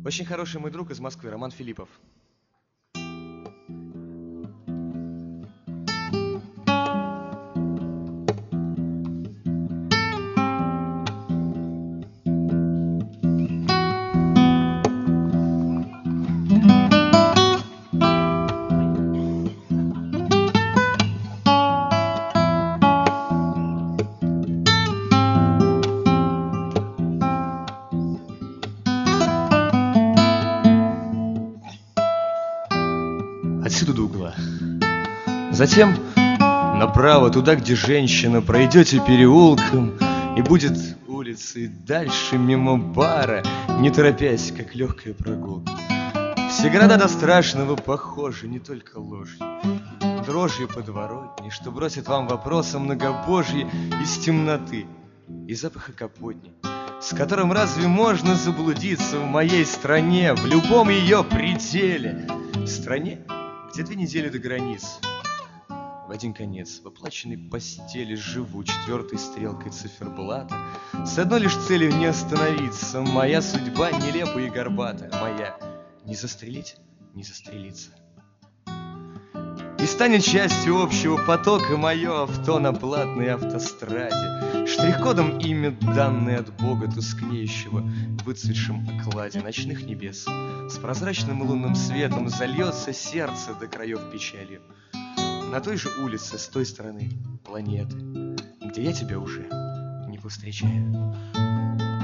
Очень хороший мой друг из Москвы, Роман Филиппов. Отсюда до угла. Затем направо, туда, где женщина, пройдете переулком, и будет улицей дальше, мимо бара, не торопясь, как легкая прогулка. Все города до страшного похожи, не только ложью, дрожью подворотни, что бросит вам вопросы многобожьи из темноты и запаха капотни, с которым разве можно заблудиться в моей стране, в любом ее пределе, в стране, где 2 недели до границ. В один конец в оплаченной постели живу 4-й стрелкой циферблата, с одной лишь целью не остановиться. Моя судьба нелепа и горбата, моя не застрелить, не застрелиться. И станет частью общего потока мое авто на платной автостраде, штрих-кодом имя, данное от Бога, тускнеющего в выцветшем окладе ночных небес. С прозрачным лунным светом зальется сердце до краев печалью. На той же улице, с той стороны планеты, где я тебя уже не повстречаю.